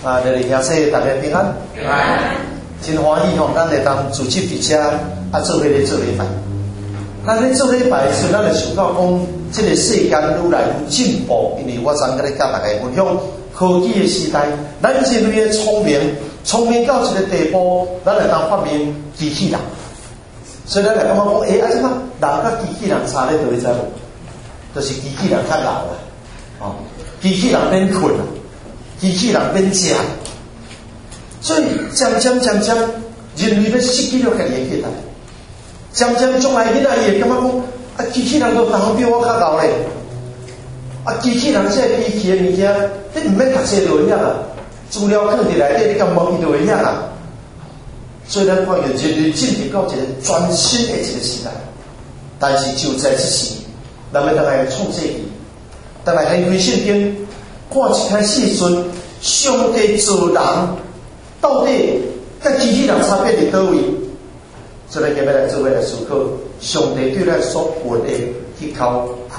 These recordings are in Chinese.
弟兄姊妹大家平安。平安。真欢喜吼，咱会当组织伫遮做伙咧做礼拜。咱咧做礼拜时，咱会想到讲，这个世间愈来愈进步，因为我昨日甲大家分享科技的时代，咱人类的聪明到一个地步，咱会当发明机器人。所以咱来感觉讲，即个人甲机器人差咧，你知无？就是机器人较老啦，机器人免困啦，机器人免食。所以渐渐，人类要失去了家己的期待。渐渐将来囡仔伊会感觉讲，机器人都人比我较老咧。机器人这机器的物件，你唔免读册就会晓啦，资料放伫内底，你甲问伊就会晓啦。所以咱看见人类进入到一个全新的一个时代，但是就在这时，咱们当来创世纪，当来开开圣经，看一开始时，上帝造人到底跟机器人差别伫叨位？所以今日来做伙来思考，上帝对咱所活的迄口气。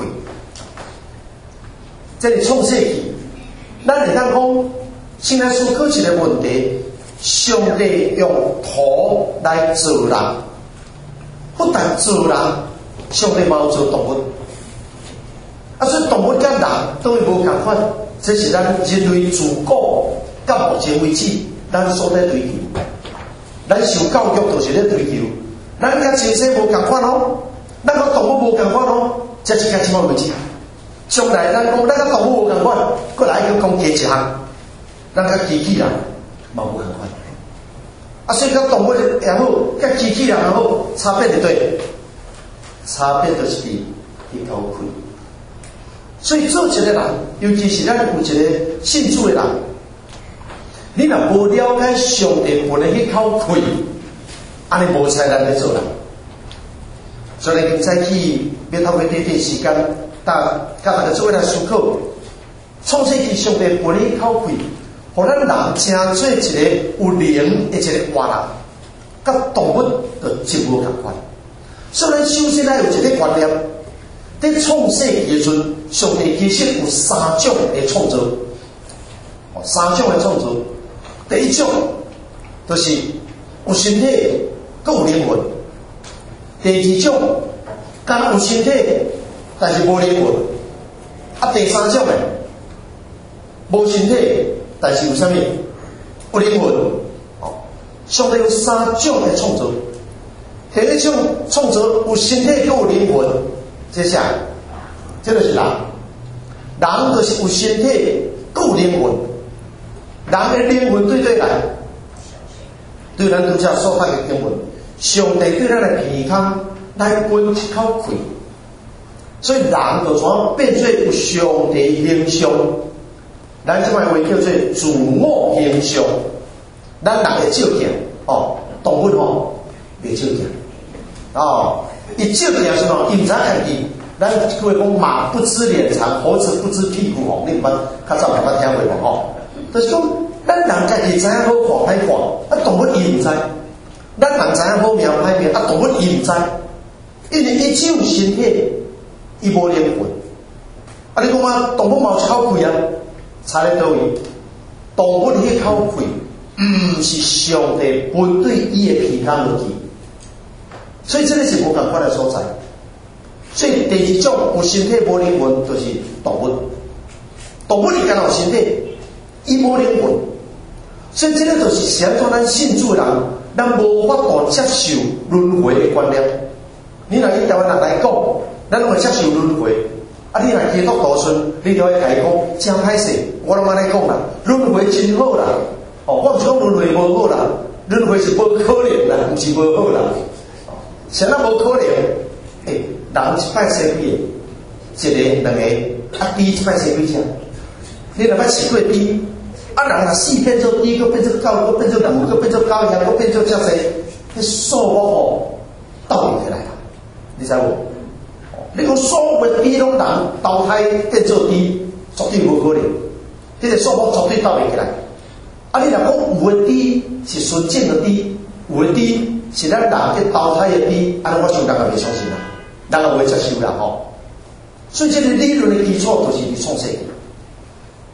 这里创世纪，咱会当讲，先来思考一个问题。上帝用土来造人，不但造人，上帝嘛有造动物。所以动物甲人都会无共款，这是咱人类自古到目前为止，咱所在追求。咱受教育就是咧追求，咱甲前世无共款哦，咱甲动物无共款哦，这是甲即摆为止。将来咱讲，咱甲动物无共款，过来要讲加一项，咱甲机器人嘛无共款。所以甲动物也好，甲机器人也好，差别伫倒？差别就是伫迄口气。所以做一个人，尤其是咱有一个信主的人，你若无了解上帝分的迄口气，安尼无才咱咧做人。所以今早起要透过短短时间，甲大家做伙来思考，创世纪上帝分的迄口气。互咱人成做一个有灵的一个活人，甲动物就真无共款。所以咱首先要有一个观念，在创世纪的时阵，上帝其实有三种的创造，三种的创造。第一种就是有身体，佮有灵魂；第二种敢有身体，但是无灵魂；第三种的无身体。但是有啥物？有灵魂。上帝有三种的创造。第一种创造有身体，又有灵魂。接下来，这就是人。人就是有身体，又有灵魂。人的灵魂对来，对咱拄则所发的经文，上帝对咱的健康来分一口气。所以人就怎变做有上帝形象。咱即摆话叫做自我形象，咱人会照镜，动物袂照镜，伊照镜是喏，伊毋知家己，咱话讲马不知脸长，猴子不知屁股红，你毋捌较早捌听过无？就是讲，咱人家己知影好看歹看，动物伊毋知，咱人知影好命歹命，动物伊毋知，因为伊只有身体，伊无灵魂。你讲动物嘛有一口气啊？差在倒位？动物迄口气，毋是上帝分对伊的皮康落去，所以这个是无共款的所在。所以第二种有身体无灵魂，就是动物。动物伊敢有身体，伊无灵魂，所以这个就是像咱信主的人，咱无法度接受轮回的观念。你若以台湾人来讲，咱拢会接受轮回。你若基督徒顺，你就会家讲真歹势，我拢安尼讲啦，轮回真好啦。我毋是讲轮回无好啦，轮回是无可能啦，毋是无好啦。谁那无可能？人一摆生病，一个两个，猪一摆生几只？你若捌试过猪？人若死变做猪，佮变做狗，佮变做牛，佮变做狗羊，佮变做遮济，迄数目斗起来啦，你知无？你讲所有的猪拢人投胎变做猪，绝对无可能。这个数目绝对斗袂起来。你若讲有的猪是纯正的猪，有的猪是咱人去投胎的猪，安尼我想人也袂相信啦，人也袂接受啦吼。所以这个理论的基础就是伫创世纪。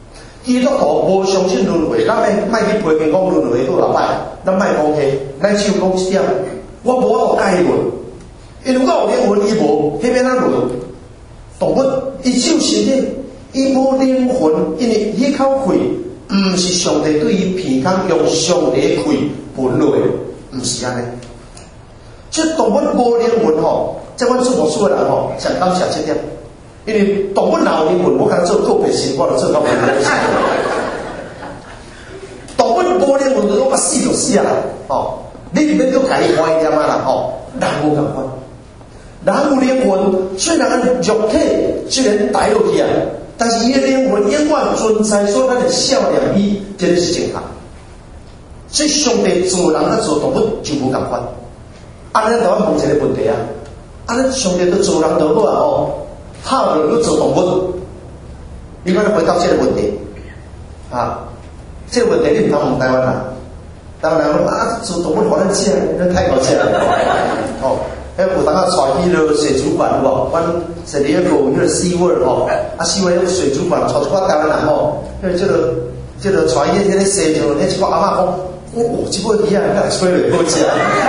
基督徒无相信轮回，咱莫去批评讲轮回好歹，咱莫讲迄，咱只有讲一点，我无法度解论，因为我有灵魂，伊无，迄边咱论。动物伊只有身体，伊无灵魂，因为伊口气，毋是上帝对伊鼻孔用上帝的气分落的，毋是安尼。这动物无灵魂吼，即阮做魔术的人吼，上感谢这点。因为动物哪有灵魂，我敢做个别生活，就做到没灵魂。动物无灵魂，就讲我死就死啊！哦，你免去家己怀念啊啦！哦，人无共款，人有灵魂，虽然肉体虽然带落去啊，但是伊的灵魂永远存在，所以咱的笑脸伊真的是正确。所以上帝做人甲做动物就无共款。安尼就要问一个问题啊！安尼上帝都做人就好啊！哦。好的，要做动物，你可能回答这个问题啊，这个问题你唔通问台湾人，台湾人讲啊，做动物好难吃，那太好吃了。哦，有当下带去了水族馆有无？阮是里个有迄个 Sea World 吼，啊 Sea World 水族馆，带一寡台湾人吼，因为这个带去迄个西藏，迄一寡阿嬷讲，这尾鱼啊，那吹落好食。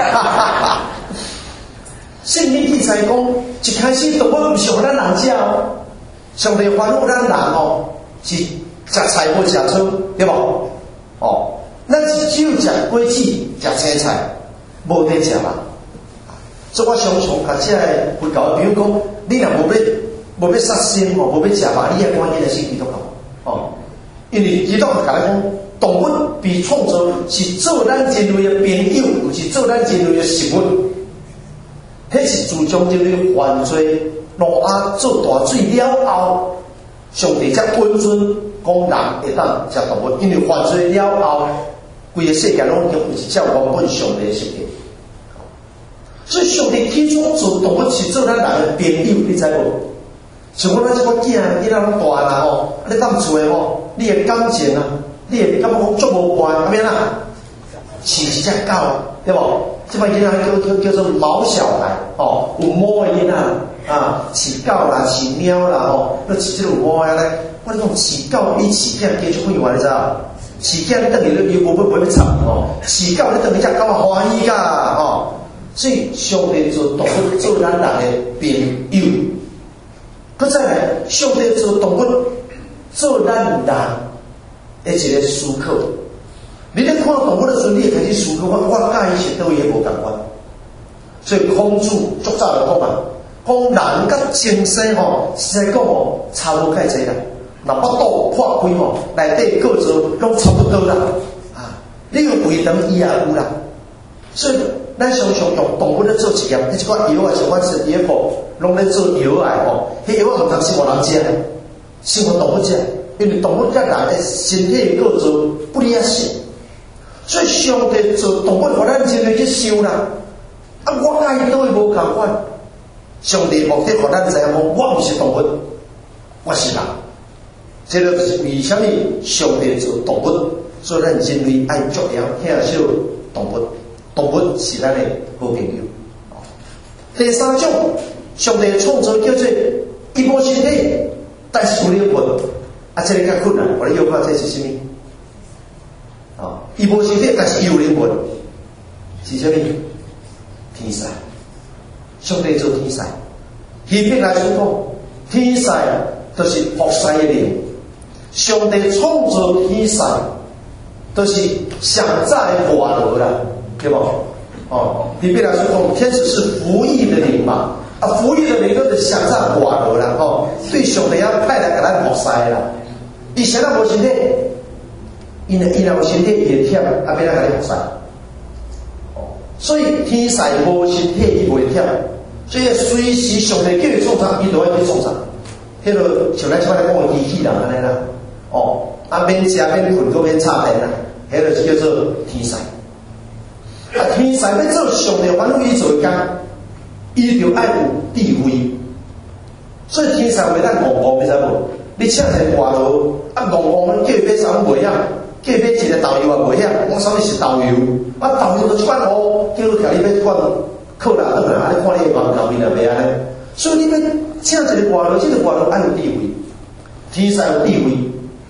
圣经记载讲，一开始动物毋是互咱人食哦，上帝吩咐咱人哦，是食菜无食草，对无？哦，咱是只有食果子、食青菜，无得食嘛。所以我常常甲这个佛教的朋友讲，你若无要杀生哦，无要食肉，你也赶紧来信基督教哦，因为基督教甲咱讲，动物被创造是做咱人类的朋友，又是做咱人类的食物。迄是自从这个犯罪挪亚做大水了后，上帝才允准讲人会当食动物，因为犯罪了后，规个世界拢已经有一照原本上帝的世界。所以上帝起初做动物是做咱人的朋友，你知无？像我咱这个囝仔拢大啦吼，你当厝的吼，你的感情啊，你会感觉讲足无关，安怎啦？饲一只狗，对无？这摆囡仔叫做毛小孩哦，有毛的囡仔啊，饲狗啦，饲猫啦吼，那饲这有毛的咧。我讲饲狗比饲囝加足快活，你知道？饲囝你等于你无要插哦，饲狗你等于只狗欢喜噶哦。所以上帝做动物做咱人的朋友，佮再来上帝做动物做咱人的一个思考。你咧看动物的时候，你会开始思考，我甲伊是倒位无共款。所以孔子足早就讲啊，讲人甲精神吼，实在讲吼差无介济啦。若腹肚破开吼，内底构造拢差不多啦。啊，你有胃肠伊也有啦。所以咱常常用动物咧做实验，迄一款药啊，像阮食药铺，拢咧做药啊吼，迄药啊毋通生活人食，生活动物食，因为动物甲人的身体构造不一样性。所以上帝做动物，互咱人类去想啦。啊，我甲伊倒位无共款。上帝目的，互咱知影讲，我毋是动物，我是人。这个就是为什么上帝做动物，做咱人类爱足了疼惜动物。动物是咱的好朋友。第三种，上帝的创造叫做一无身体，但是有灵魂。啊，这个较困难，我哋要看这是什么？啊，伊无身体，但是有灵魂，是啥物？天使。上帝做天使，希伯来书讲，天使就是服侍的灵。上帝创造天使，就是上早的活人啦，对不？哦，希伯来书讲，天使是服役的灵嘛，啊，服役的灵就是上早活人啦，哦，对上帝要派来给咱服侍啦。伊现在无身体。伊若有身体，伊会忝，啊，要咱甲你服侍。哦，所以天使无身体，伊袂忝，所以随时上帝叫伊创啥，伊就爱去创啥。迄个像咱即摆来讲的机器人安尼啦，哦，啊免食免困，搁免插电啦，迄个是叫做天使。啊，天使要做上帝吩咐伊做的工，伊就爱有智慧。所以天使袂当戆戆，你知无？你请一个外劳，啊戆戆，叫伊买啥物袂晓。叫伊买一个豆油也袂晓，我啥物是豆油？啊，豆油就一罐哦，叫你家己买一罐扣啦倒来，啊，你看你个头面也袂安尼。所以你要请一个外劳，这个外劳爱有智慧，天使有智慧，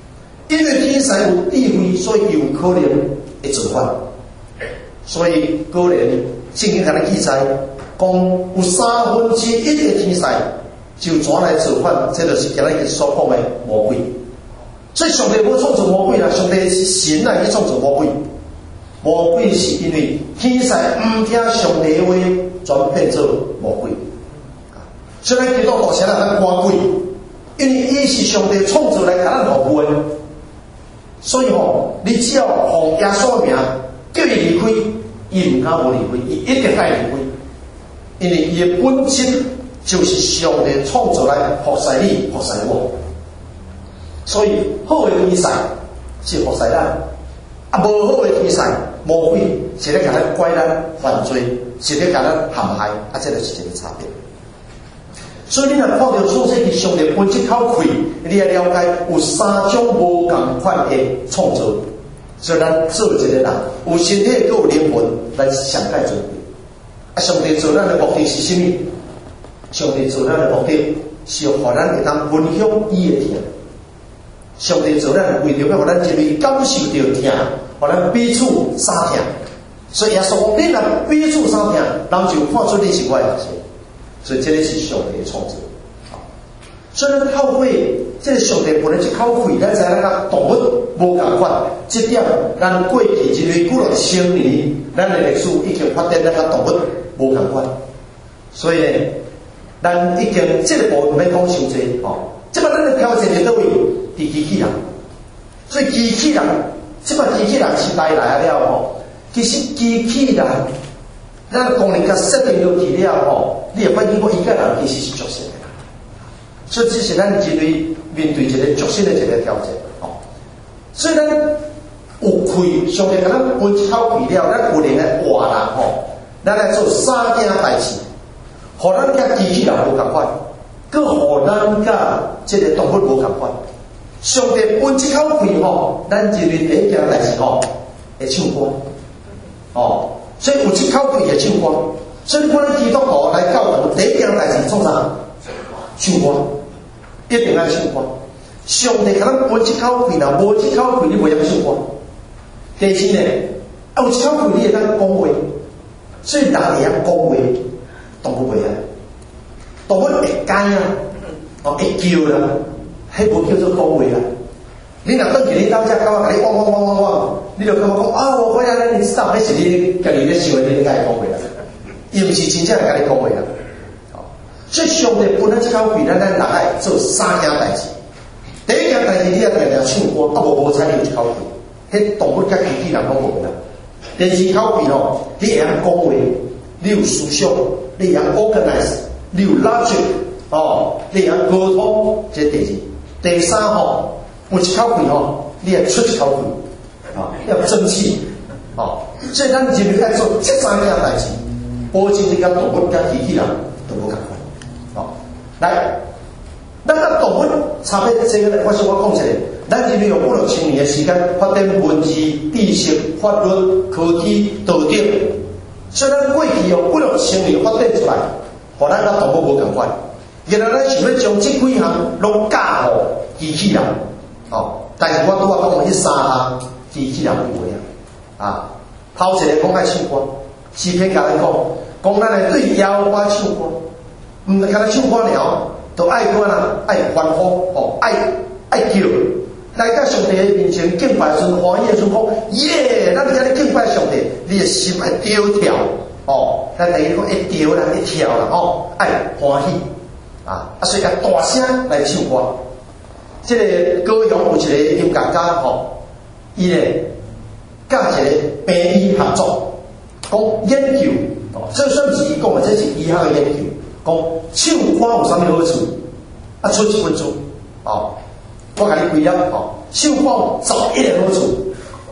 因为天使有智慧，所以有可能会做法。所以果然圣经甲咱记载，讲有1/3的天使就怎来做法，这就是今日所讲的魔鬼。所以上帝无创造魔鬼啦，上帝是神来去创造魔鬼。魔鬼是因为天使唔听上帝的话，转变做魔鬼。所以咱基督徒先来咱赶鬼，因为伊是上帝创造来甲咱服务的。所以你只要奉耶稣名叫伊离开，伊唔敢无离开，伊一定爱离开，因为伊的本质就是上帝创造来服侍你、服侍我。所以好的天使是服侍咱，无好的天使魔鬼是咧甲咱拐咱犯罪，是咧甲咱陷害，这就是一个差别。所以你若看到创世纪上帝本质口开，你要了解有3种无同款的创造。所以咱做一个人，有身体，佮有灵魂，咱上界做对。上帝做咱的目的是什么？上帝做咱的目的是要让咱会当分享伊的疼。上帝做咱为了要让咱人类感受到疼，让咱彼此相疼。所以耶稣讲，你若彼此相疼，人就看出你是我的儿子。所以这个是上帝的创造。所以咱透过这个上帝本来一口气，咱知影咱动物无共款，这点咱过去人类几落千年，咱的历史已经发展咱甲动物无共款。所以呢，咱已经这个部分要讲伤济即摆咱的挑战伫倒位？伫机器人。所以机器人，即摆机器人时代来了其实机器人，咱功能甲设定落去了你会发现讲伊个人其实是作死的。所以这是咱人类面对一个作死的一个挑战所以咱有开，上帝甲咱分一口气了，咱有能来活人咱来做3件代志，互咱甲机器人无共款，佮互咱甲这个动物无共款。上帝分一口气咱人类第一件代志会唱歌所以有一口气会唱歌。所以咱基督徒来教堂，第一件代志做啥？唱歌，一定爱唱歌。上帝甲咱分一口气，若无一口气，你袂晓唱歌。第二呢，有一口气你会当讲话，所以人会晓讲话，动物袂晓。动物会解会叫啦，迄无叫做讲话啦。你若转去你当家狗甲你汪汪汪汪汪，你就感觉讲我回来了，你知道迄是你家己咧想的，你甲伊讲话啦。伊毋是真正甲你讲话啦。所以上帝本来一口气，咱人爱做3件代志。第一件代志，你要定定唱歌，无采你一口气，迄动物甲机器人拢无啦。第二口气你会晓讲话，你有思想，你会晓 organize， 你有 logic， 你会晓沟通，这第二。第三有一口气你会出一口气，要争气，所以咱人类爱做这3件代志，保证你甲动物甲机器人都无共款。来，咱甲动物差别这个，我想讲一下，咱人类用5-6千年的时间发展文字、知识、法律、科技、道德，所以咱过去用5-6千年发展出来，互咱甲动物无共款。原来咱想要将这几项拢教互机器人，但是我拄仔讲迄3项机器人有诶头一个讲爱唱歌，诗篇甲咱讲咱来对耶和华唱歌。唔是干那唱歌了，都爱歌啦，爱欢呼爱叫，来到上帝面前敬拜时，欢喜的时候讲耶，咱今日敬拜上帝，你的心爱跳跳咱第一个会跳啦，会跳啦爱欢喜所以要大声来唱歌。这个高雄有一个音乐家伊咧甲一个病医合作，讲研究这算是伊讲的，这是医学的研究。讲唱歌有啥物好处？出1分钟我甲你规了唱歌有11个好处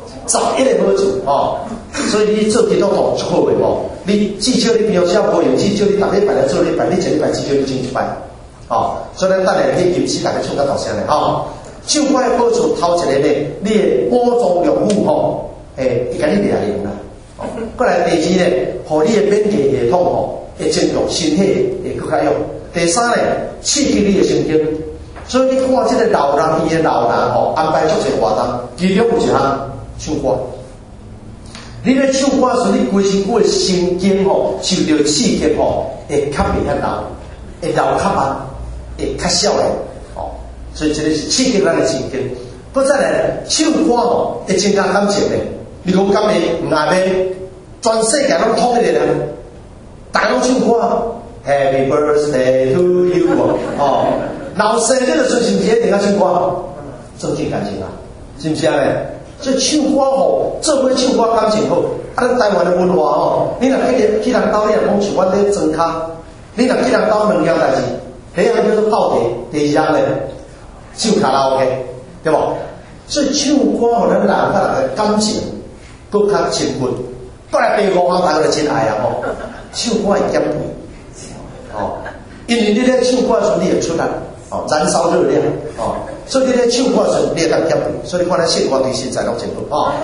，11个好处所以你做基督徒就好个你至少你平常无用，至少你逐礼拜来做礼拜，你一礼拜至少你进1摆所以咱等下可以吟诗，大家唱较大声咧唱歌的好处，头一个呢，你的满足用户会甲你掠用啦。过来第二呢，互你的免疫系统会增强，身体会更加用。第三呢，刺激你的神经， 所以你看这个老人伊的老人吼，安排足侪活动，其中有一项唱歌。你咧唱歌时，你规身躯的神经吼受到刺激吼，会较袂遐老，会老较慢，会较少的哦。所以这个是刺激咱的神经。搁再来唱歌吼，会增加感情的。你讲敢会唔爱要全世界拢统一的人，大家拢唱歌 ，Happy Birthday to you 哦。老生日的时候是不是一定要唱歌？增进感情啊，是不是啊？所以唱歌吼，做伙唱歌感情好。啊，咱台湾的文化吼，你若去人家兜，你若讲像阮咧装卡，你若去人兜两样代志，第一样叫做泡茶，第二样咧唱卡拉 OK， 对无？所以唱歌互咱人甲人的感情搁较亲近。过来第五项大家就真爱啊吼，唱歌会减肥，哦，因为你咧唱歌的时候你会出力。哦，燃烧热量哦，所以你咧唱歌时，你会当减肥，所以你看咱性光对身材拢真好哦。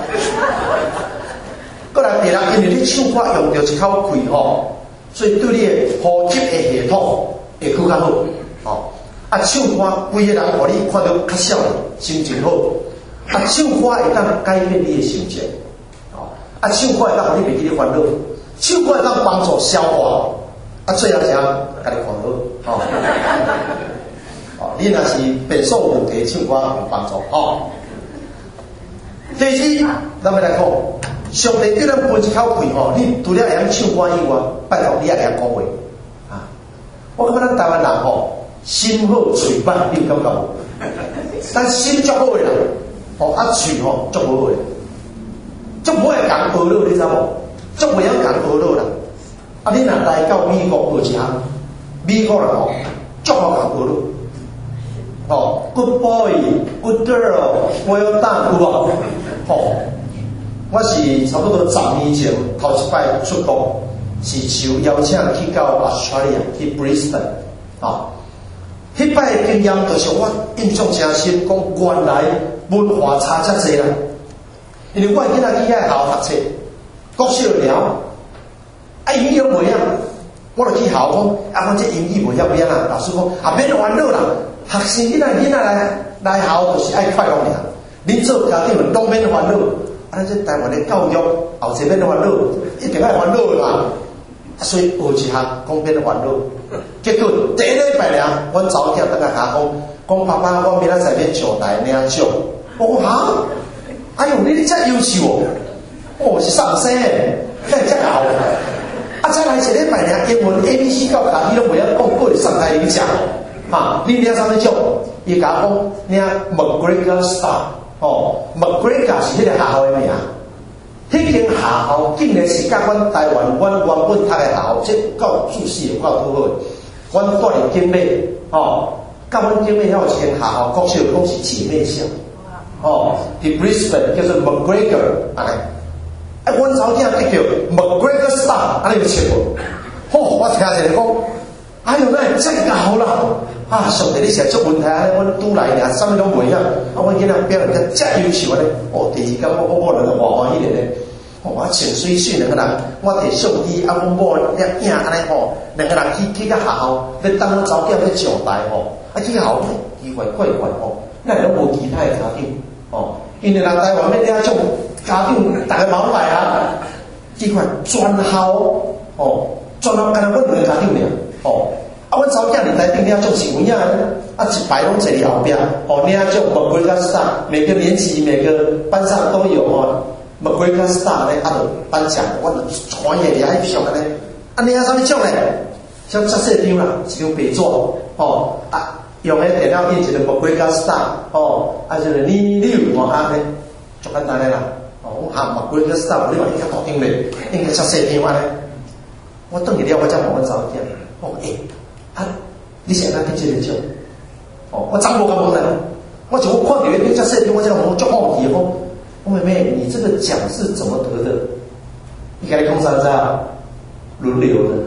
过来第二，因为你唱歌用到一口气吼，所以对你的呼吸的系统会更较好哦。啊，唱歌规个人互你看到较少年，心情好。啊，唱歌会当改变你的心情哦。啊，唱歌会当互你袂记咧烦恼，唱歌会当帮助消化。啊，最后一项，家己看好哦。哦，你若是变数问题，唱歌有帮助哦。第二，咱们来讲，上帝叫咱分一口气吼，你除了会晓唱歌以外，拜托你也会晓讲话啊。我感觉咱台湾人吼，心好嘴歹，你有感觉无？但心足好的人，哦啊嘴吼足无好的，足无会讲学了，你知无？足袂晓讲学了啦。啊，你若来到美国学一项，美国人吼足好讲学了。哦 ，Good boy, good girl, well done， 有无？哦，我是差不多10年前头一摆出国，是受邀请去到 Australia 去 Brisbane， 哦，迄摆的经验就是我印象真深，讲原来文化差遮济啦。因为我囡仔去遐校学册，国小聊，啊英语袂晓，我就去校讲，啊，我这英语袂晓变啦，老师讲啊，免烦恼啦。学生囡仔来校就是爱快乐尔，你做家长拢免烦恼。啊，这台湾的教育后生免烦恼，一定爱烦恼啦。所以学一项讲免烦恼，结果第一礼拜尔，阮查某囝等下甲讲爸爸，我明仔载要上台领奖。我讲哈，哎呦，你遮优秀哦，是上生诶，遐遮好。啊，再来一礼拜尔，英文 ABC 到家己拢袂晓讲，过来上台领奖。啊！你领啥物奖？伊甲我讲领 McGregor Star 哦 ，McGregor 是迄个学校的名。迄间学校竟然是甲阮台湾阮原本读的学校，这够注释有够好的。阮住伫景美哦，甲阮景美遐有一间学校，国小讲是姐妹校哦，伫 Brisbane 叫做 McGregor 安尼。啊，阮查某囝得叫 McGregor Star， 安尼就笑无。吼，我听一个讲。哎呦，那真搞啦！啊，上帝，你是做问题啊！阮拄来尔，啥物拢袂晓。啊，阮囡仔表现得遮优秀咧。哦，第二天我两个欢喜咧。哦，我情水水两个人，我摕相机啊，阮某咧影安尼吼，两个人去甲学校，咧当我查囝咧上台吼。啊，去学校奇怪怪怪吼，咱拢无其他的家长哦，因为人台湾咧遐种家长，逐个毛来啊，奇怪全校哦，全校干那阮两个家长尔。哦，啊，阮查某囝伫台顶领种是有影啊，一排拢坐伫后壁，哦，领种 McGregor Star， 每个年级每个班上都有哦 McGregor Star 咧，啊，就颁奖，我就传下伫遐上安尼，啊，领啥物奖咧？像测试张啦，一张白纸，哦，啊，用迄电脑印一个 McGregor Star， 哦，啊，就是你有无安尼，足简单诶啦，哦，我喊 McGregor Star， 你话伊较大张咧，应该测试张安尼，我转去了，我才问阮查某囝。哦，啊，你是安怎去这个奖？哦，我怎无敢问呢？我就看到那边在设定，我讲我足好奇，我妹妹，你这个奖是怎么得的？你跟你讲啥子啊？轮流的。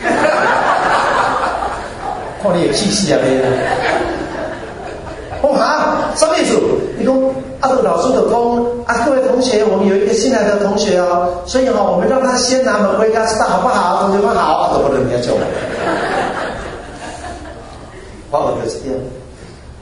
看你也气死啊你！哦哈，什么意思？你讲啊，这个老师就讲啊，各位同学，我们有一个新来的同学哦，所以我们让他先拿McGregor Star好不好？同学们好，啊，都不能人家奖。我就是这样，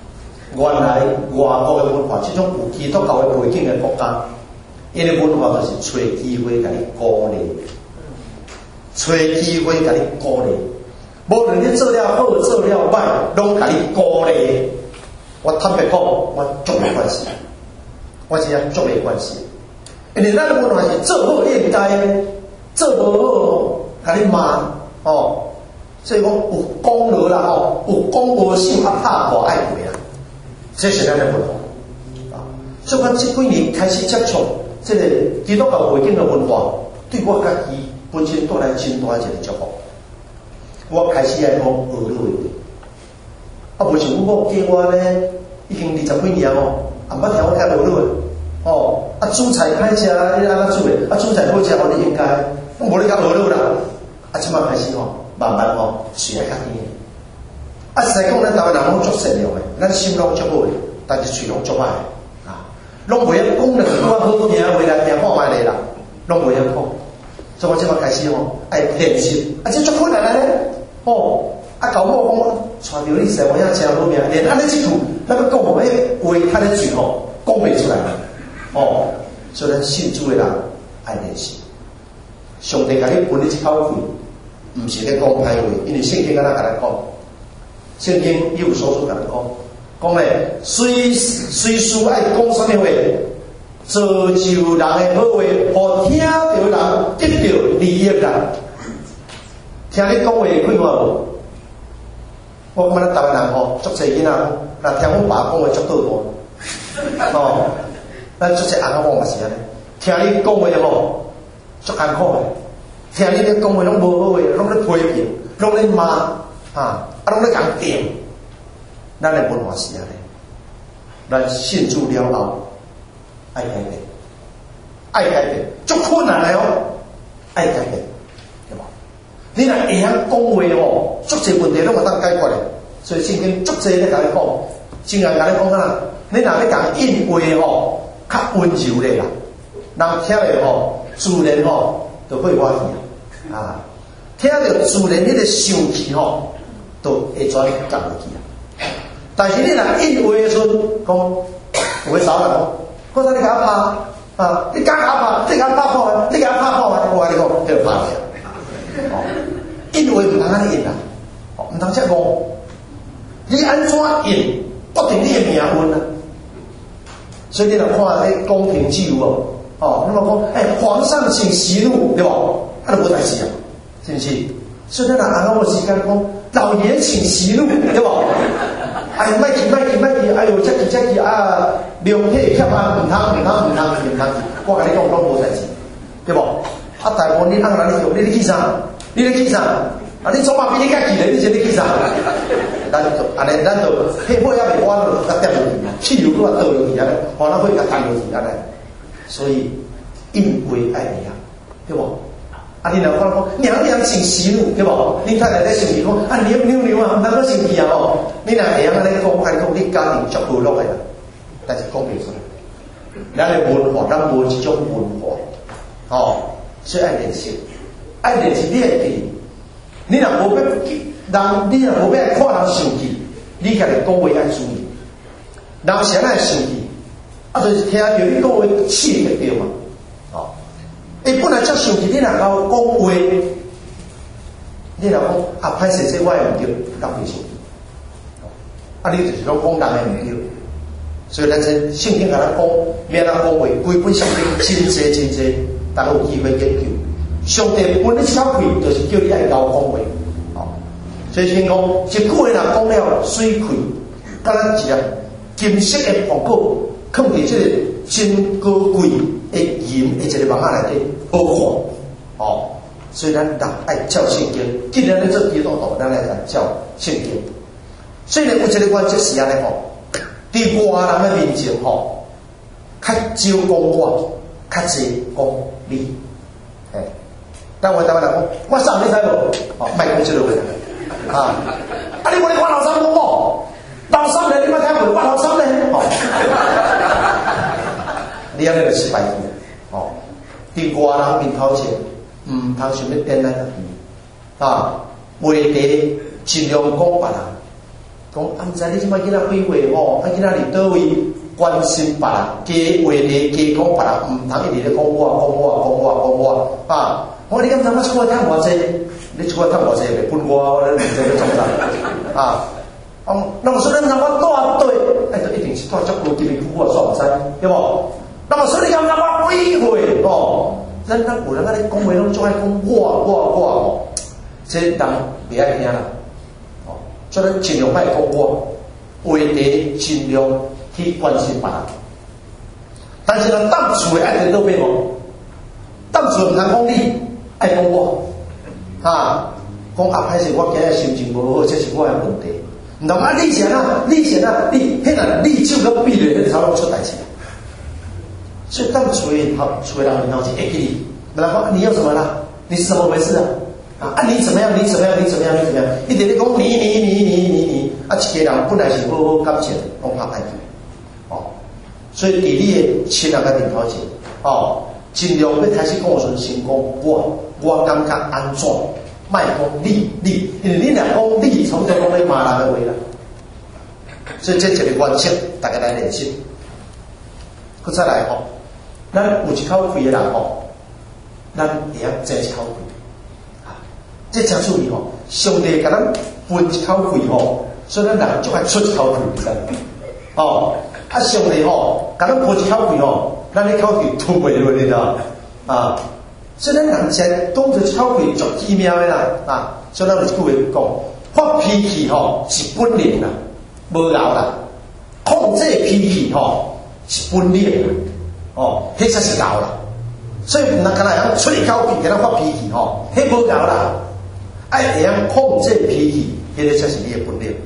原来外国的文化，这种有基督教的背景的国家，因为文化就是找机会给你鼓励，找机会给你鼓励。无论你做了好，做了歹，拢给你鼓励。我坦白讲，我足没关系，我真正足没关系。因为咱的文化是做好应该，做无好，给你骂哦。所以讲有功劳啦吼，有功无赏啊，拍破爱过啊，这是咱的文化啊。所以讲这几年开始接触这个基督教背景的文化，对我家己本身带来真大一个祝福。我开始爱讲俄语话，无像我嫁我咧，已经20几年哦，也捌听我听俄语哦。煮菜歹食，你安怎煮的？煮菜好食，我你应该，我无咧讲俄语啦。即摆开始慢慢学较甜。实在讲，咱台湾人拢足善良的，咱心拢足好的，但是嘴拢足歹啊，拢袂晓讲两句好听话来听看卖咧啦，拢袂晓讲。所以我即摆开始爱练习，这足困难的咧。搞我讲，带着你生活遐真好命，连安尼一句，咱要讲迄话看咧嘴讲袂出来所以咱信主的人爱练习。上帝甲你分你一口气，毋是咧讲歹话，因为圣经敢若甲咱讲，圣经有所说甲咱讲咧，随时爱讲啥物话，造就人的好话，互听到人得到利益啦。听你讲话会快活无？我感觉咱台湾人足侪囡仔，若听阮爸讲话足倒步咱足侪翁仔某嘛是安尼，听你讲话足艰苦的，听你咧讲话拢无好话，拢咧批评，拢咧骂拢咧讲定。咱的文化是安尼，咱信主了后爱改变，爱改变，足困难的爱改变。你若会晓讲话足侪问题拢会当解决的。所以圣经足侪咧甲你讲，真爱甲你讲啊，你若咧讲应话较温柔咧啦，人听咧自然就会欢喜啊。听着自然你个生气就会转降落去啊。但是你若应话的时阵讲，有个少人讲，我说你甲我拍你敢甲我拍，你甲我拍破啊，你甲我拍破啊，我甲你讲，迄就拍去。因为唔通安尼应啦，唔通遮讲，你安怎应，决定你的命运啊。所以你若看迄宫廷剧有你莫讲，皇上请息怒，对无？就无代志啊，是不是？所以咱若翁仔某时间讲，老爷请息怒，对无？莫去，哎呦，遮去啊，量体欠啊，唔通，我甲你讲，拢无代志，对无？大部分你翁人你去啥？你咧去啥？你总嘛比你较气咧，你先咧去啥？咱就迄火也袂关落，甲点落去，汽油搁倒落去安尼，火那火甲弹落去安尼。所以应话爱会啊，对无？你若讲娘娘请息怒，对无？你太太在生气讲牛啊，唔通搁生气啊你若会晓安尼讲，我甲你讲，你家庭足和乐的啦。但是讲袂出来，咱的文化，咱无这种文化，所以爱练习。爱练习你会记，你若无要人，你若无要看人生气，你家己讲话爱注意。人谁爱生气？就是听到你讲话气会对嘛？本来才生气，你若甲我讲话，你若讲歹势，这我也唔对，人会生气。你就是讲人的唔对，所以咱这圣经甲咱讲，免咱讲话，规本圣经真济，大家有机会研究。上帝分你一口气，就是叫你爱交讲话，所以先讲一句话若讲了水气，甲咱一粒金色的苹果，放伫这个真高贵的银的一个网仔内底好看，所以咱人爱照圣经，既然咱做基督徒，咱来照圣经。虽然有一个原则是安尼伫外人的面前较少讲我，较济讲你。但我台湾人讲，我送你知无？莫讲这个话你无咧看老三讲老三咧，你莫听过，我老三咧你安尼就失败去伫外人面头前，唔通想要点咱袂得尽量讲别人， 讲啊，毋知你即摆囡仔几岁吼？啊，囡仔伫倒位关心别人，加话题，加讲别人，毋通一直咧讲我啊！我你敢知我出来趁偌济？你出来趁偌济袂分我咧，毋知要创啥啊？那么说咱我带队，就一定是带足够几个我煞毋知，对无？那么说你敢知我几岁哦？咱有人咧讲话拢总爱讲我，这人袂爱听啦。哦，所以咱尽量莫讲我，话题尽量去关心别人。但是呢，当厝的爱在倒边哦，当厝毋通讲你，爱讲我，啊，讲啊，歹势我今日心情无好，这是我的问题。唔同啊！你先啊，你手都闭着，你才拢出代志。所以当厝的人然后就会记你，然后你要什么啦？你是怎么回事啊？啊，你怎么样？一直咧讲你，啊，一个人本来是好好感情，拢怕歹去，哦。所以伫你的亲人甲面头前，哦，尽量要开始讲时先讲我感觉安怎。莫讲你，因为你若讲你，从头讲咧骂人的话啦。所以这一个原则，大家来练习。佮再来吼，咱有一口气的人吼，咱会晓争一口气。啊，这真注意吼，上帝甲咱分一口气吼，所以咱人就爱出一口气，知道？哦，啊，上帝吼，甲咱分一口气吼，咱迄口气吐袂落，你知道？啊。所以咱人先讲着一口气足奇妙的啦，啊！所以咱有一句话讲，发脾气吼是本能啦，无熬啦；控制脾气吼是本领啦，哦，迄才是熬啦。所以唔能干那样出一口气，给咱发脾气吼，迄无熬啦。爱会晓控制脾气，迄个才是你的本领。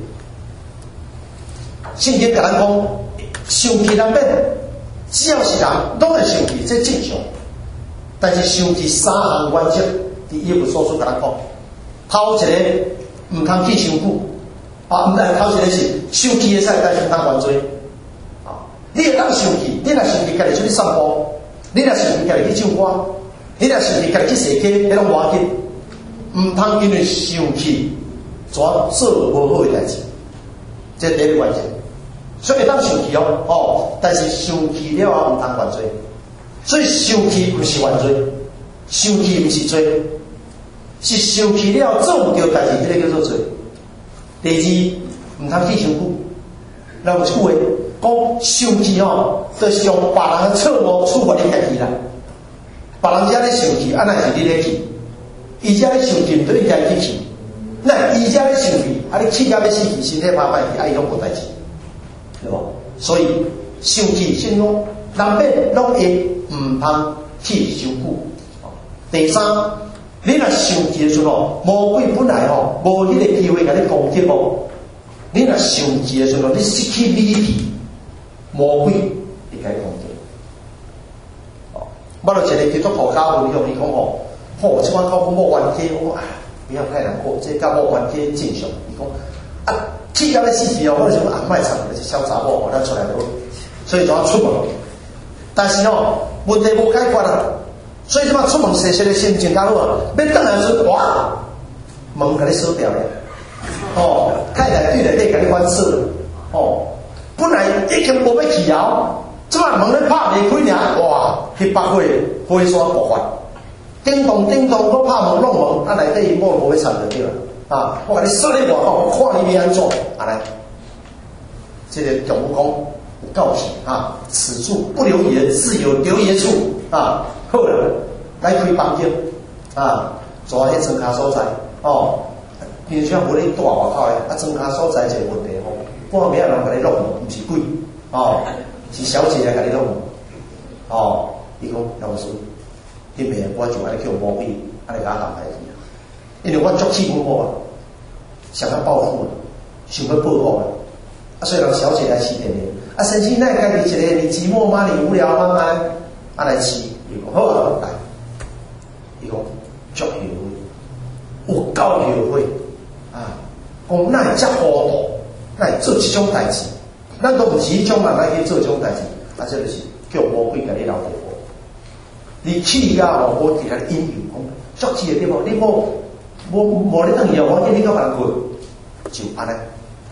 圣经甲咱讲，生气难免，只要是人拢会生气，这正常。但是生气三项原则，伫耶稣所说甲咱讲，头一个毋通记伤久，啊，毋但头一个是生气会使，但是毋通犯罪。啊，你会当生气，你若生气，家己出去散步，你若生气，家己去唱歌，你若生气，家己去踅街，迄拢无要紧，毋通因为生气做无好的代志，这第一个原则。所以会当生气哦，但是生气了后毋通犯罪。所以生气不是犯罪，生气不是罪，是生气了做唔到代志，迄个叫做罪。第二，唔通记伤久。咱有一句话讲，生气哦，就是用别人的错误处罚你家己啦。别人家咧生气，啊，那是你咧气；伊家咧生气，唔对伊家去气。那伊家咧生气，啊，你气甲要死去，身体歹歹去，啊，伊拢无代志，对无？所以生气先讲。难免拢会唔通气伤久。第三，你若生气的时候，魔鬼本来吼无迄个机会甲你攻击哦。你若生气的时候，你失去理智，魔鬼会甲你攻击。哦，捌到一个叫做涂家文向伊讲吼，即款靠某冤家，我讲不要太难过，这甲某冤家正常。伊讲啊，气到要死去哦，我就想啊，卖惨了，这小查某，咱出来都，所以就要出门。但是哦，问题无解决啦，所以即摆出门洗洗的心情较好啊。要转来时，哇，门甲你锁掉了，哦，太太对内底甲你反刺，哦，本来已经无要去啊，即摆门咧拍袂开尔，哇，去北火火山爆发，叮咚，我拍门弄门，啊内底伊某无要参就对了，啊，我甲你锁咧外口，我看你要安怎，安尼，这个中武讲。告诉啊，此处不留爷，自有留爷处啊。好了，来开房间啊，做迄装卡所在哦。平常无咧住外口的，啊，装卡所在一个问题吼，半暝人甲你弄，毋是鬼哦，是小姐来甲你弄哦。伊讲老师，迄暝我就安尼叫魔鬼，安尼甲我安排去，因为我足气不好啊，想要报复啊，想要报复啊，所以让小姐来起点点。啊，先生，那家己一个，你寂寞吗？你无聊吗？啊，来吃，伊讲好啊，来，伊讲足后悔，有够后悔啊！讲那会遮糊涂，那会做这种代志，咱都唔是迄种人来去做这种代志，啊，这就是叫魔鬼甲你留地步。你气啊，吼，我给他引诱，讲足气的对无？你无你等以后，我叫你个办过，就安尼。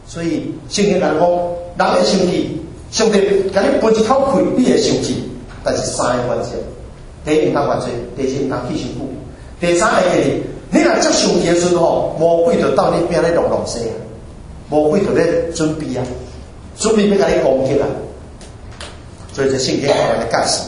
所以圣经讲，人会生气，上帝甲你分一口气，你会生气。但是三个原则：第一，唔通犯罪；第二，唔通起身躯；第三个就是你若接生气的时候，魔鬼就到你边咧弄西啊，魔鬼就咧准备啊，准备要甲你攻击啊。所以这圣经讲的解释，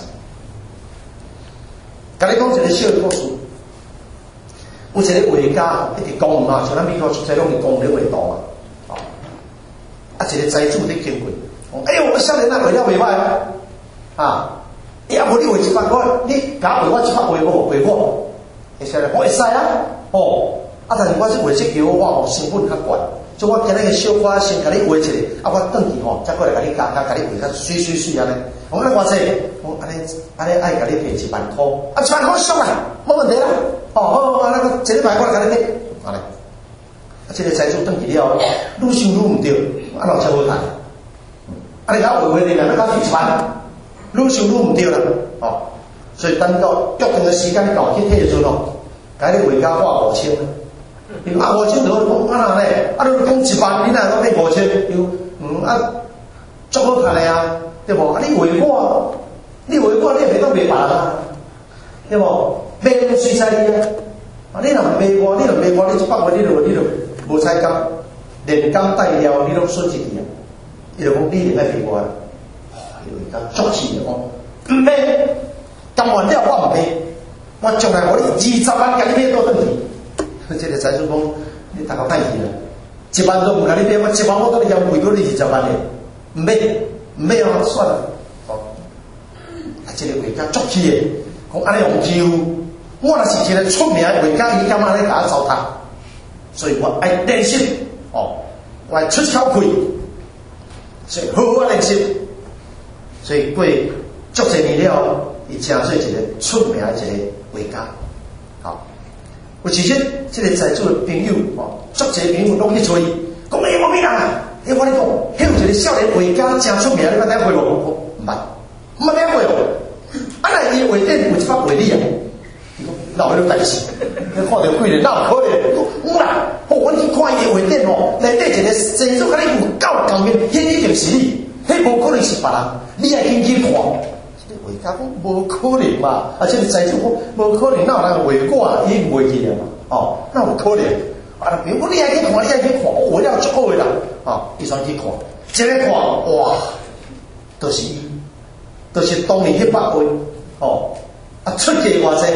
甲你讲一个小故事。有一个画家一直讲嘛，像咱美国出差拢是讲咧画图嘛，一个财主咧经过，哎呦，少年啊，画了袂歹啊，要无你画100块，你甲画我100画我，会使咧，我会使啊，但是我这画这桥我成本较悬，所以我今日个小可先甲你画一个，我转去再过来甲你加你画较水安尼。我咧偌济，我安尼爱甲你赔1万块，1万块俗啦，冇问题啦。好，安尼个1礼拜我来甲你赔，安尼。这个财主转去了，愈想愈唔对，老车好谈。你甲画你两个到1万，愈想愈唔对啦，所以等到约定嘅时间到去退的时候，甲你画家花5000。你讲5000就讲哪咧？你讲1万，你哪讲赔5000？足好谈的啊！对不？你画我，你也袂当卖别人啊，对不？卖都随在你啊！你若卖我，你100块，你就无彩金，连金带了，你都损失去啊！伊就讲你另外卖我，伊就讲足气的讲，唔卖，金完了我唔卖，我将来我20万甲你买倒转去。这个财主讲，你大家歹去啦，1万都唔甲你买，我1万我都你要赔到你20万的，唔卖。没有算了，这个画家足气的，讲安尼用球，我若是一个出名的画家，伊干嘛咧甲我糟蹋？所以我爱练习，我爱出口气，所以好好练习，所以过足侪年了，伊成做一个出名的一个画家。好，有其实这个在座的朋友，足侪朋友拢去找伊，讲诶，我咩人？我跟你讲，迄有一个少年画家真出名，你捌听过无？唔捌听过哦。那伊画展有100画你啊？伊讲哪有迄种代志？你看到几个哪有可能？有啦，我去看伊画展内底一个生做甲你有够共面，迄一定是你，迄无可能是别人。你爱紧去看。这个画家讲无可能嘛，这个财主讲无可能，哪有人画我已经画去了嘛？哪有可能？如果你爱去看，我了足好的啦，伊选去看，这个看，哇，就是伊，就是当年100块，出价偌济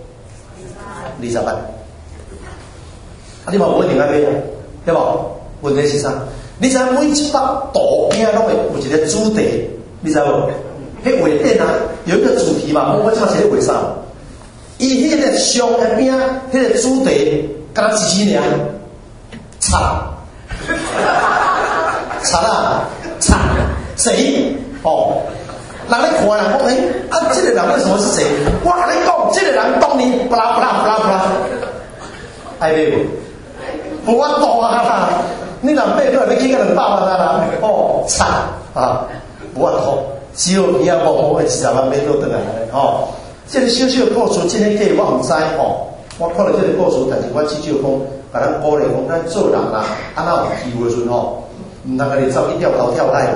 ，20万，你嘛无一定爱买啊，对无？问题是啥？你知每100图片拢会有一个主题，你知无？迄画展啊，有一个主题嘛，我即马是咧画啥？伊迄个上个边，迄个主题。敢若一字尔，贼谁？人咧看人讲，这个人为什么是谁？我跟你讲，这个人当年不啦，爱买无？无法度啊！你若买过来，要起个200万啦，贼无法度，只有你啊，无会20万买倒转来这个小小的故事，真诶假我唔知我看了这个故事，但是我至少讲，甲咱鼓励讲，咱做人啊，安那有机会时阵唔通甲你走去跳高跳海，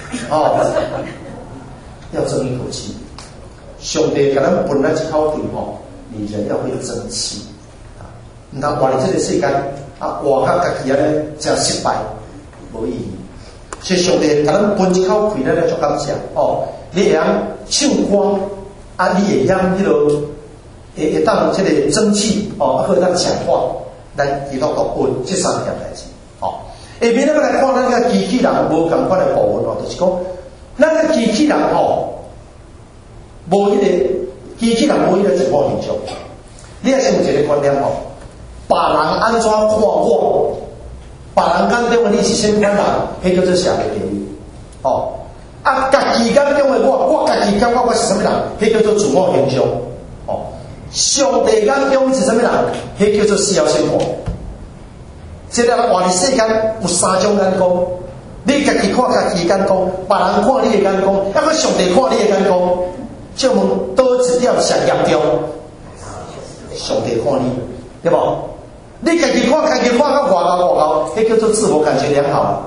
要争一口气。上帝甲咱分咱一口气你人要会争气唔通活伫这个世间活甲家己安尼真失败，无意义。所以上帝甲咱分一口气，咱要足感谢你会晓唱歌你会晓迄落。会当这个争气可以当强化，咱基督徒分这3件代志下面咱要来看咱个机器人无共款的部分就是讲，咱个机器人无迄个机器人无迄个自我形象。你也是有一个观念别人安怎看我，别人眼中的你是什么款人，迄叫做社会地位家己眼中的我家己感觉我是什么人，迄叫做自我形象上帝眼中是什么人？迄叫做需要生活。这个人活伫世间有3种眼光，你家己看家己的眼光，别人看你的眼光，还有上帝看你的眼光，就问倒一点上严重？上帝看你，对不？你家己看到外高，迄叫做自我感觉良好。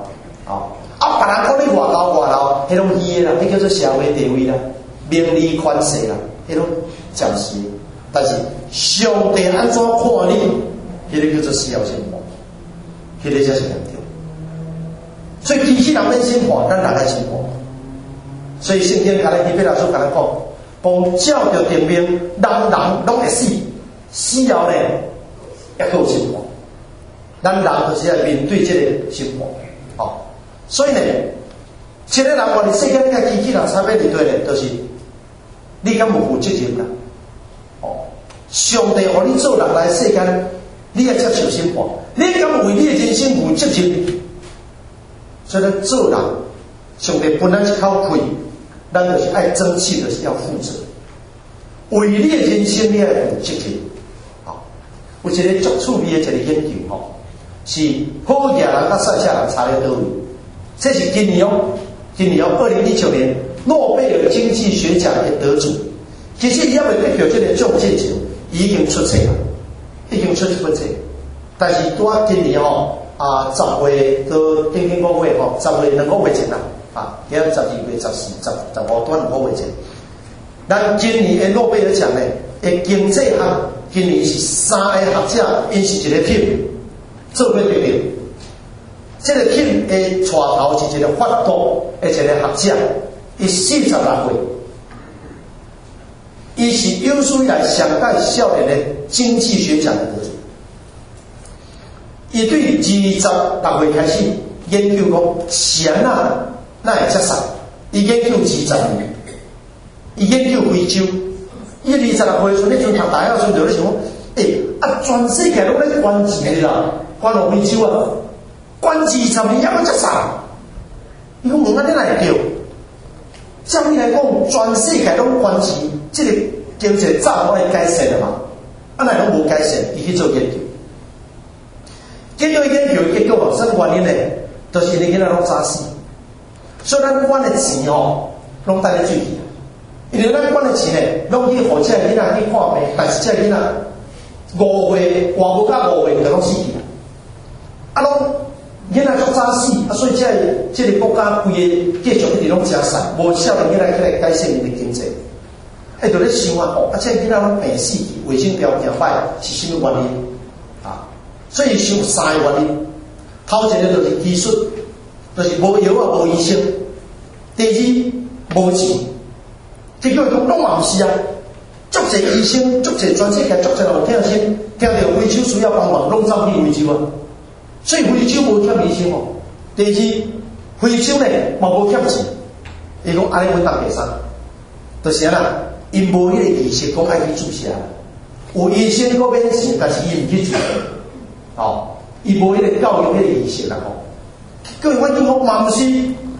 别人讲你外高外老，迄种伊的啦，迄叫做社会地位啦、名利权势啦，迄种暂时。但是上帝安怎看你，迄个叫做死后生活，迄个才是严重。所以机器人免生活，咱人来生活。所以圣经甲咱希伯来书甲咱讲照着定命，人拢会死，死后呢也够生活。咱人就是要面对这个生活，所以呢，一个人话你世间你甲机器人差别伫对咧，就是你敢有负责任啦？上帝让你做人来世间，你要接受审判，你敢为你的人生负责任？所以咱做人，上帝本来是口气，咱就是爱争气，就是要负责。为你的人生，你要负责任。有一个足趣味的一个研究，是好野人甲赛夏人差在倒位？这是今年2019年诺贝尔经济学奖的得主。其实伊还未得到这个奖金前，已经出册了，已经出一本册。但是拄啊今年10月到顶个月10月2个月前啦，今12月14、15段2个月前。咱今年的诺贝尔奖呢，的经济学今年是3个学者，因是一个 team 做要得到。这个 team 的带头是一个法国的一个学者，伊46岁，伊是有史以来上届少年的经济学奖的得主。伊对26岁开始研究讲钱哪会遮少，伊研究20年，伊研究非洲。伊26岁时，你阵读大学时就咧想讲，全世界拢咧捐钱啦，捐到非洲啊，捐20年还要遮少。伊讲问你哪会对？照你来讲，全世界拢捐钱，这个经济早都会改善的嘛，哪拢无改善？伊去做研究，研究的结果什么原因呢？就是因为囡仔拢早死，所以咱捐的钱拢等咧水去。因为咱捐的钱呢，拢去互这囡仔去看病，但是这囡仔5岁，活无到5岁就拢死去了。拢囡仔足早死，所以这个国家规个继续一直拢加善，无少年囡仔起来改善因的经济。就咧想这囡仔拢病死去，卫生条件歹，是什么原因？所以想3个原因。头一个就是技术，就是无药无医生；第二无钱。结果讲拢嘛毋是足侪医生，足侪全世界足侪人听到非洲需要帮忙，拢走去非洲所以非洲无欠医生第二，非洲呢嘛无欠钱。伊讲安尼阮当袂使，就是因无迄个意识讲爱去注射，有医生搁免钱，但是伊毋去注射，伊无迄个教育迄个意识啦各位我听讲嘛毋是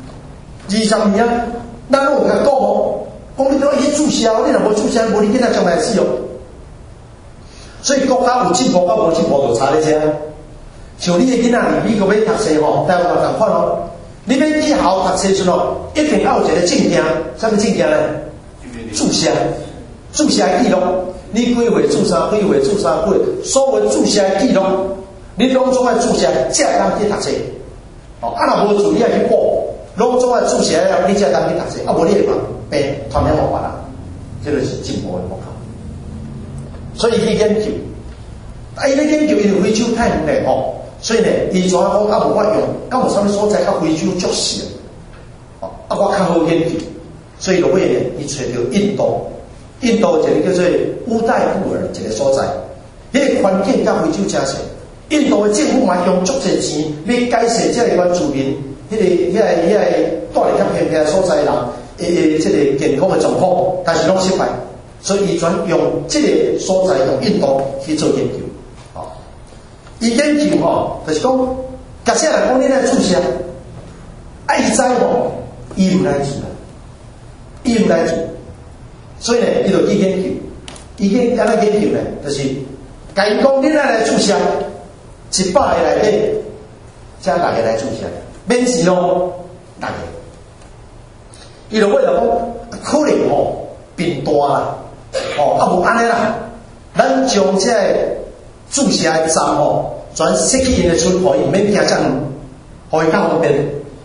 20年咱拢有甲讲讲你都要去注射，你若无注射，无你囡仔将来死所以国家有进步，甲无进步就差咧遮。像你的囡仔伫美国要读书台湾嘛同款你要去校读书时一定要有一个证件，什么证件呢？注射记录，你几岁注射，几岁注射，所有注射记录，你拢总爱注射，才当去读书。若无注意去补，拢总爱注射，你才当去读书。无你会病传染无法啦，这个是进步的国家。所以去研究，伊咧研究因为非洲太远咧所以呢，伊怎讲无法用，有啥物所在甲非洲足像，我较好研究，所以落尾呢，伊找到印度一个叫做乌代布尔一个所在，迄个环境甲非洲真像。印度的政府嘛用足侪钱要改善这个关住民，迄个住伫较偏僻的所在人，这个健康的状况，但是拢失败，所以伊全用这个所在用印度去做研究。伊研究就是讲，假设人讲你来注射，伊知伊毋来做，所以呢，伊就去研究，伊安怎研究呢？就是甲伊讲，你来注射。100个内底，才6个来注射，免时6个。伊就为了讲，可能变大啦，无安尼啦，咱将这注射的站全设计因的村，互伊免惊遮远，互伊较方便。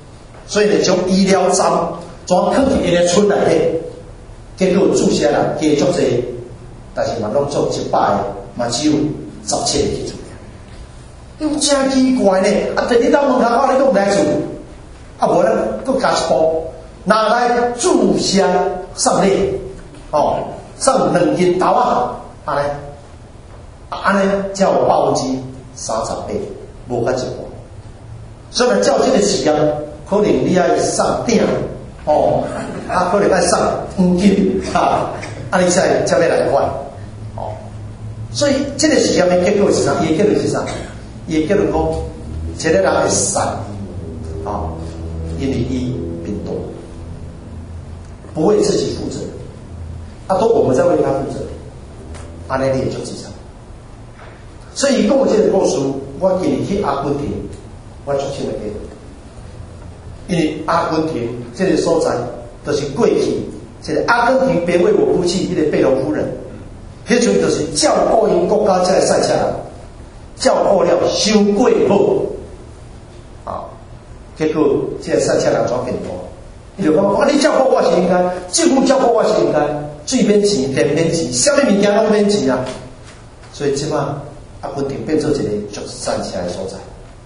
所以呢，将医疗站装放伫因个村内底，结果注射人加足济，但是嘛拢做100个，嘛只有17个去做。因为真奇怪呢，第二道门口我你都唔来做，无咱佫加一步，拿来注射送礼，送2斤豆啊，安尼才有38%，无甲一半。所以呢，照这个实验，可能你爱送鼎，可能爱送黄金，你才要来换，所以这个实验的结果是啥？伊的结论是啥？伊的结论讲，这个人会瘦，因为伊病毒不为自己负责，都我们在为他负责，安尼你也就智商。所以讲我这个故事，我今日去阿根廷，我足深的记录，因为阿根廷这个所在，就是过去这个阿根廷别为我哭泣，迄个贝隆夫人，迄阵就是照顾因国家这个赛车人，照顾了伤过好，结果这个赛车人怎变大？伊就讲：你照顾我是应该，政府照顾我是应该，水免钱、电免钱，什么物件拢免钱啊！所以即摆阿根廷变做一个足散车的所在。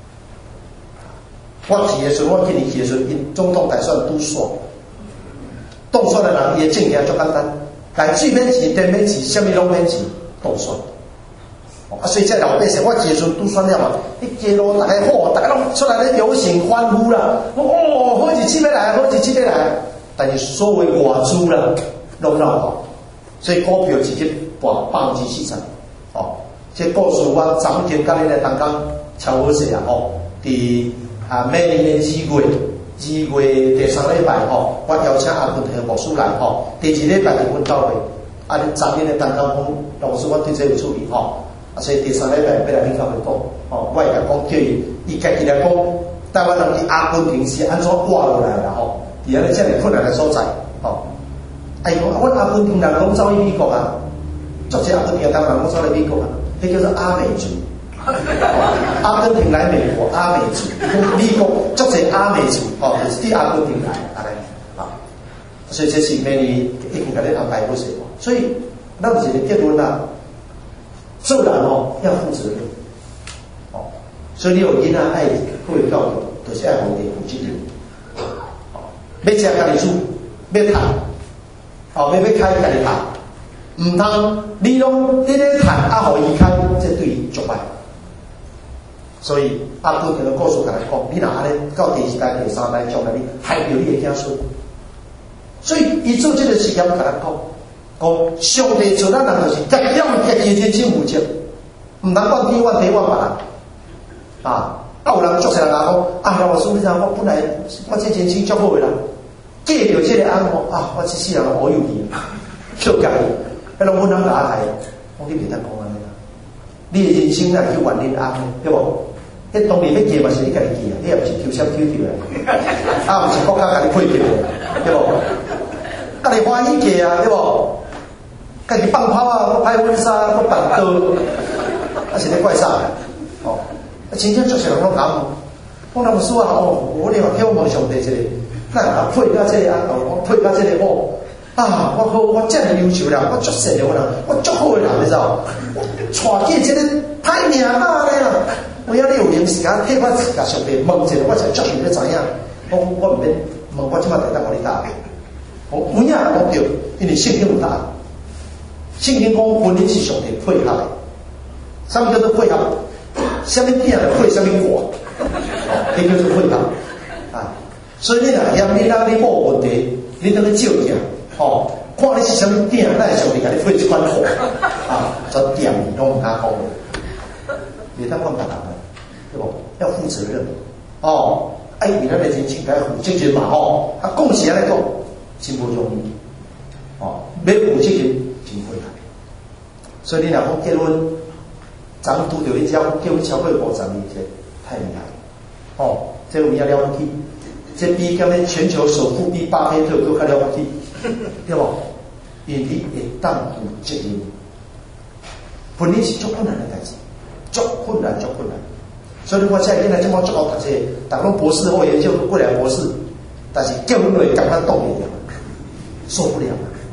我去的时候，我今年去的时候，因总统大选拄选，当选的人伊的政见足简单，来水免钱、电免钱，什么拢免钱，当选。所以这老百姓，我去的时候拄选了嘛，迄街路大家好，大家拢出来咧游行欢呼啦，好日子要来，好日子要来。但是所谓外资啦，拢闹跑，所以股票直接跌40%。这故事我昨天甲恁来同工超好势啊！伫每年的2月第3礼拜我邀请阿根廷的牧师来第2礼拜就阮教会，昨天的同工讲，老师我对这有处理所以第3礼拜要来恁教会讲我会甲讲叫伊家己来讲，台湾人伫阿根廷是安怎活落来啦伫安尼遮尔困难的所在阮阿根廷人拢走去美国啊，足济阿根廷的台湾人拢走去美国啊。那叫做阿美族，阿根廷来美国，阿美族，美国足侪阿美族，就是伫阿根廷来，所以这是每年已经甲你安排好势。所以咱有一个结论啊，做人要负责任，所以你有囡仔爱教育，就是爱互伊负责任，要食家己煮，要读，要开家己读。唔通你拢你咧谈互伊开，这对伊足歹。所以阿根廷的故事甲咱讲，你若安尼到第2代、第3代，将来你害着你的子孙。所以伊做这个实验甲咱讲上帝做咱人就是家己天真负责，唔通怨天怨地怨别人有人足侪人讲老师，你知我本来我这前景足好个啦，嫁着这个安我这世人好有义，笑家己。拢阮人甲害，我你袂当讲安尼啦。你的人生哪去怨恁翁对无？迄当年要嫁嘛是你家己嫁你也不是抽签抽着的，不是国家甲你配着的，对无？家己欢喜嫁对无？家己放炮我拍婚纱，我办刀，是咧怪啥？真正足侪人拢讲，我老师我咧希望问上帝一个，咱配到这个我配到这个我这么优秀啦，我足善良的人，我足好的人，你知道？我娶这个歹命啦！我要你有闲时间替我自家上帝问一下，我才足想要知影。我唔免问，我即摆就当互你答。有影讲对，因为圣经有答案。圣经讲婚姻是上帝配合的，什么叫做配合？什么点就配什么果，这叫做配合所以你若嫌你让你无问题，你当去照镜。看你是什么点，那上帝甲你配一款货这点你拢唔敢讲，你当讲别人对不？要负责任你咱的人情该负责任嘛讲是安尼讲，真不容易要负责任真困难。所以你若讲结婚，咱拄着你只要结婚超过50年，这太厉害这有影了不起，这比今日全球首富比巴菲特更较了不起。对不？因为你会当负责任，婚姻是足困难的代志，足困难。所以我现在现在这么足够读册，大家拢博士后研究过来博士， 但是叫阮落感觉动不了，受不了。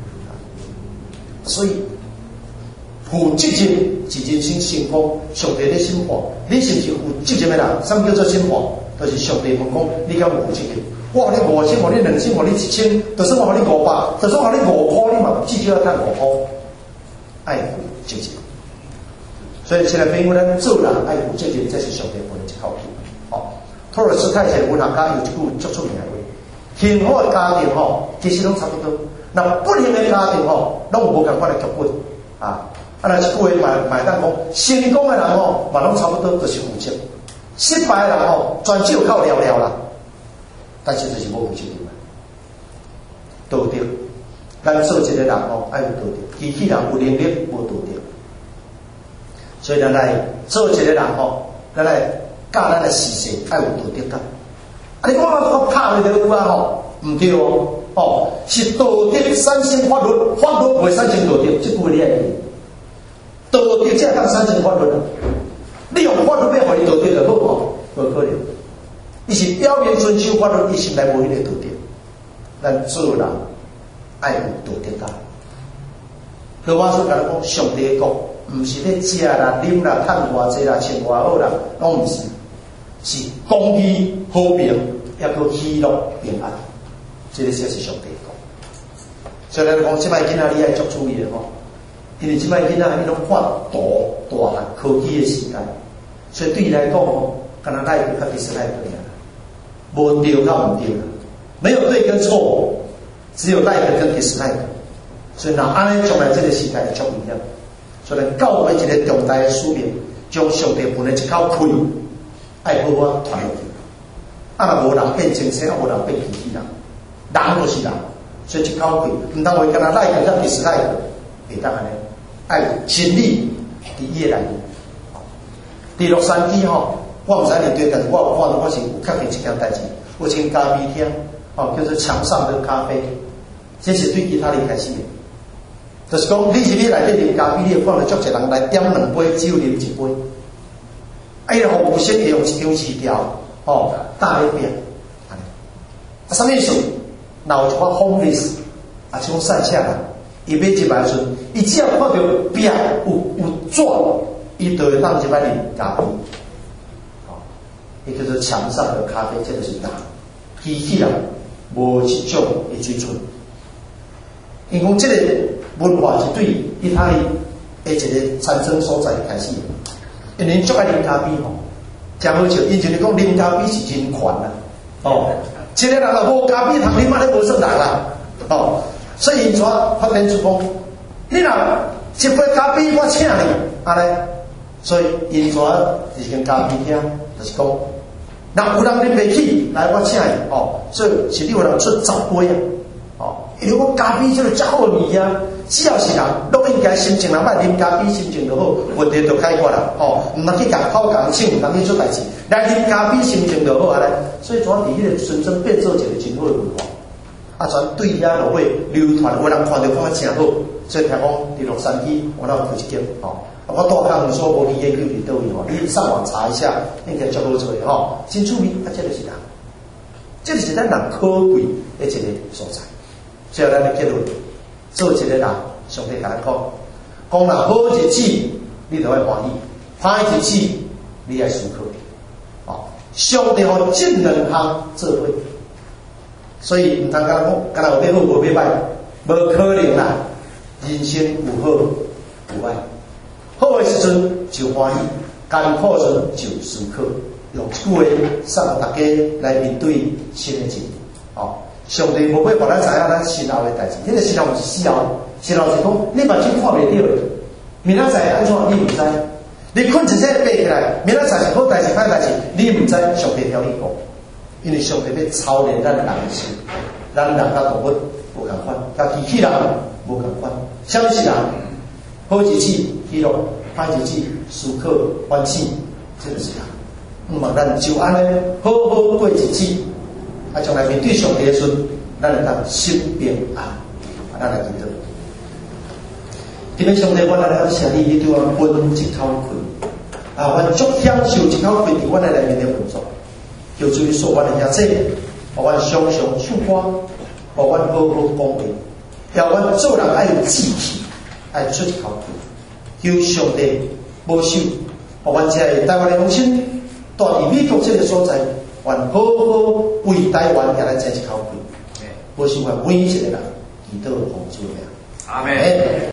所以负责任是人生成功上帝的审判。你是不是负责任的人？什么叫做审判？就是上帝问讲，你敢有负责任？我给你5000，我给你2000，我给你1000，就算我给你500，就算我给你5块，你嘛至少要赚5块，爱负责任。所以现在朋友咱做人爱负责任，这是上帝分的一口气。托尔斯泰写文学家有一句足出名的话：幸福的家庭其实拢差不多。那不幸的家庭拢无共款的剧本啊。那一句话买当讲，成功的人嘛拢差不多就是负责，失败的人全只有靠聊聊啦。但是就是无负责任。道德，咱做一个人爱有道德，机器人有能力无道德。所以咱来做一个人咱来教咱的事实爱有道德感。你讲我拍你就有唔对是道德产生法律，法律袂产生道德，这句你爱记。道德才当产生法律啊！你用法律要互伊道德就好无可能。伊是表面遵守法律，伊心内无迄个道德。咱做人爱有道德感。罗马书甲咱讲，上帝的国毋是咧食啦、啉啦、趁偌济啦、穿偌好啦，拢毋是，是公义、和平，也个喜乐、平安。这个才是上帝的国。所以咱讲，即摆囡仔你爱足注意的因为即摆囡仔伊拢发达大汉科技的时代，所以对伊来讲敢若赖个较迪斯赖个尔，无对甲毋对啦，没有对跟错，只有赖个跟迪斯赖个。所以若安尼将来这个时代会足一样。所以教会一个重大的使命，将上帝分的一口气，爱好好传落去。若无人变精神，无人变机器人，人就是人，所以一口气，毋通为敢若赖个甲迪斯赖个，袂当安尼。爱真理伫伊的内面。第六三期我毋知你对，但是我有看到，我是有确定一件代志。有一间咖啡厅叫做墙上的咖啡，这是对其他人开始的。就是讲，你是你内底啉咖啡，你会看到足一人来点2杯，只有啉1杯。伊个服务生会用一张字条搭咧边，什么意思？若有一款 homeless 这种散下来。伊要入来时，伊只要看到壁有纸，伊就会当入来啉咖啡。伊叫做墙上的咖啡，这就是人。机器人无一种的水准。因讲这个文化是对意大利的一个产生所在开始。因为足爱啉咖啡真好笑。因就是讲啉咖啡是人权啦。一个人若无咖啡通啉，安尼无算人啦。所以因怎发展出讲，你若一杯咖啡我请你，安尼，所以因怎就是跟咖啡厅，就是讲，若有人啉袂起，来我请你，所以是你有人出10杯因为我咖啡就是遮好的物件，只要是人，都应该心情人歹啉咖啡，心情就好，问题就解决啦，毋通去共口共请，毋通去做代志，来啉咖啡心情就好安尼，所以怎伫迄个纯真变做一个真好的文化。全对遐落去流传，有人看到讲真好，所以听讲第63期我那有一间我大康所无去研究伫倒位你上网查一下，应该足好做真趣味，这就是人，这就是咱人可贵的一个所在。所以咱的结论，做一个人，上帝甲咱讲若好日子，你就要欢喜；歹日子，你要思考。上帝互这2项做伙。所以毋通讲敢若有要好无要歹，无可能啦。人生有好有歹，好的时阵就欢喜，艰苦的时阵就思考。用一句话送大家来面对新的一年。上帝无要互咱知影咱身后的代志，迄个身后是死后，身后是讲你目睭看袂到，明仔载安怎你毋知，你困一醒爬起来，明仔载是好代志歹代志，你毋知，上帝挑你讲。因为上帝要操练咱人的心，咱人甲动物无共款，甲机器人无共款。什么是人？好日子喜乐，歹日子思考欢喜，这就是人。咱就安尼好好过日子，将来面对上帝的时，咱会当心平安。咱来祈祷。今日上帝，我来了谢你，你对我分一口气，我足享受一口气伫我的内面的工作。求主你所我的遐这互阮常常唱歌，互阮好好讲话，要阮做人爱有志气，爱出一口气。求上帝保守，互阮这个台湾的乡亲，住伫美国这个所在，愿好好为台湾也来争一口气，保守阮每一个人，祈祷奉主名。 阿门。